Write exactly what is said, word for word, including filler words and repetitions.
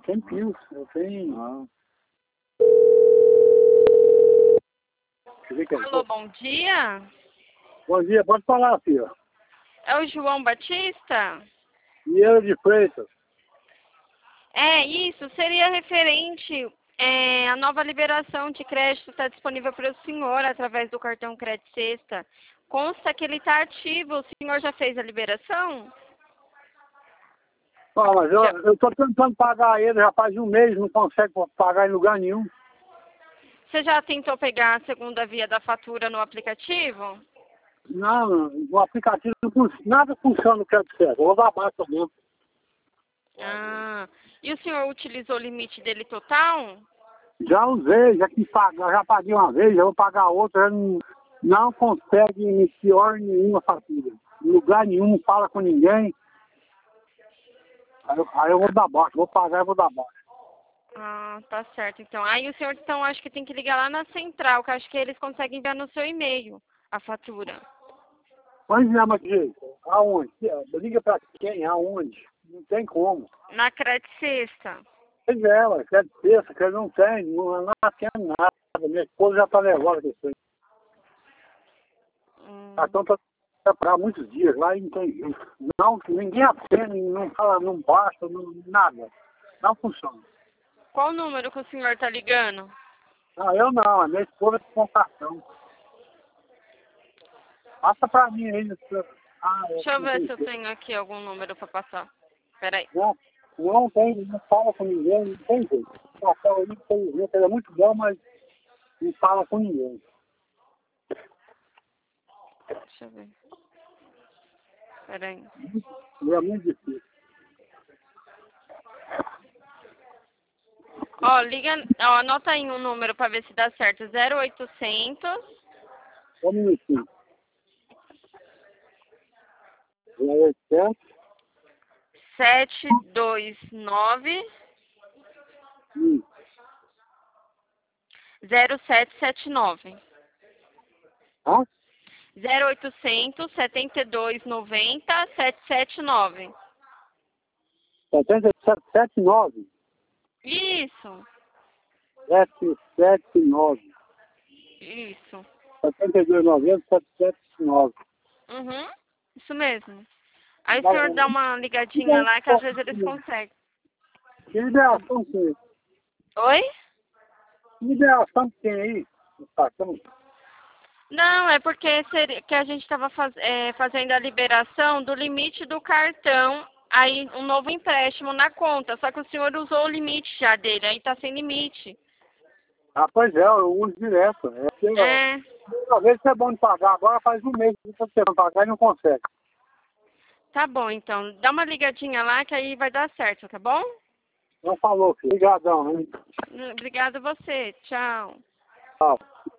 tenho Pios, eu tenho... Ah. Alô, bom dia. Bom dia, pode falar, filha. É o João Batista? E eu de Freitas. É, isso. Seria referente é, a nova liberação de crédito está disponível para o senhor através do cartão Crédito Sexta. Consta que ele está ativo. O senhor já fez a liberação? Ah, mas eu, Já. eu tô tentando pagar ele já faz um mês, não consegue pagar em lugar nenhum. Você já tentou pegar a segunda via da fatura no aplicativo? Não, o aplicativo não fun- nada funciona no crédito certo. Eu vou dar baixa mesmo. Ah, e o senhor utilizou o limite dele total? Já usei, já quis pagar, já paguei uma vez, já vou pagar outra, já não, não consegue emitir ordem nenhuma fatura. Em lugar nenhum, não fala com ninguém. Aí eu, aí eu vou dar baixa, vou pagar e vou dar baixa. Ah, tá certo. Então, aí o senhor, então, acho que tem que ligar lá na central, que acho que eles conseguem enviar no seu e-mail a fatura. Mas não, mas jeito, aonde? Liga pra quem? Aonde? Não tem como. Na Crédito Sexta. Pois é, mas quer terça, quer não tem, não, não tem nada. Minha esposa já tá nervosa com isso aí. Hum. Cartão tá para muitos dias lá e não tem jeito. Não, ninguém atende, não fala, não basta, não, nada. Não funciona. Qual o número que o senhor tá ligando? Não, eu não, a minha esposa com cartão. Passa pra mim aí. Ah, é, Deixa eu não ver tem se eu jeito. tenho aqui algum número para passar. Peraí. Não, não tem, não fala com ninguém, não tem jeito. O cartão aí, infelizmente, ele é muito bom, mas não fala com ninguém. Deixa eu ver. Peraí. E é muito difícil. Ó, liga, ó, anota aí um número para ver se dá certo. zero oitocentos. Só um minutinho. oitocentos. sete dois nove. Hum. zero sete sete nove. Hã? zero oitocentos, setenta e dois, noventa, setecentos e setenta e nove. sete sete sete nove. Isso, sete sete nove. isso. setenta e dois noventa, sete sete nove. Uhum, isso mesmo. Aí o senhor dá uma Que ligadinha lá que às vezes eles conseguem. liberação tem? Oi? Que liberação que tem aí? No cartão? Não, é porque seria, que a gente estava faz, é, fazendo a liberação do limite do cartão, aí um novo empréstimo na conta. Só que o senhor usou o limite já dele, aí tá sem limite. Ah, pois é, eu uso direto. É que, É, às vezes é bom de pagar, agora faz um mês que você não pagar e não consegue. tá bom então. Dá uma ligadinha lá que aí vai dar certo, tá bom? Não falou, filho. Obrigadão, hein? Obrigada a você. Tchau. Tchau.